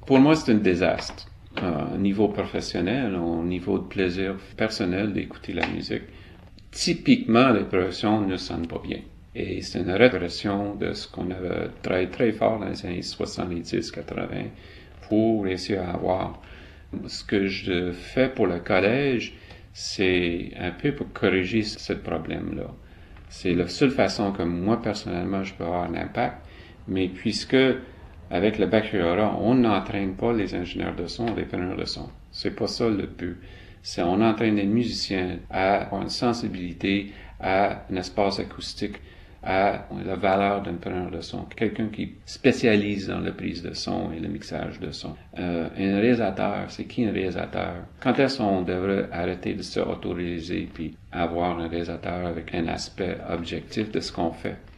Pour moi, c'est un désastre. Au niveau professionnel, au niveau de plaisir personnel d'écouter la musique, typiquement, les productions ne sonnent pas bien. Et c'est une régression de ce qu'on avait très, très fort dans les années 70-80 pour réussir à avoir. Ce que je fais pour le collège, c'est un peu pour corriger ce problème-là. C'est la seule façon que moi, personnellement, je peux avoir un impact. Mais puisque, avec le baccalauréat, on n'entraîne pas les ingénieurs de son, les preneurs de son. C'est pas ça le but. C'est on entraîne les musiciens à avoir une sensibilité, à un espace acoustique, à la valeur d'un preneur de son. Quelqu'un qui spécialise dans la prise de son et le mixage de son. Un réalisateur, c'est qui un réalisateur? Quand est-ce qu'on devrait arrêter de se autoriser puis avoir un réalisateur avec un aspect objectif de ce qu'on fait?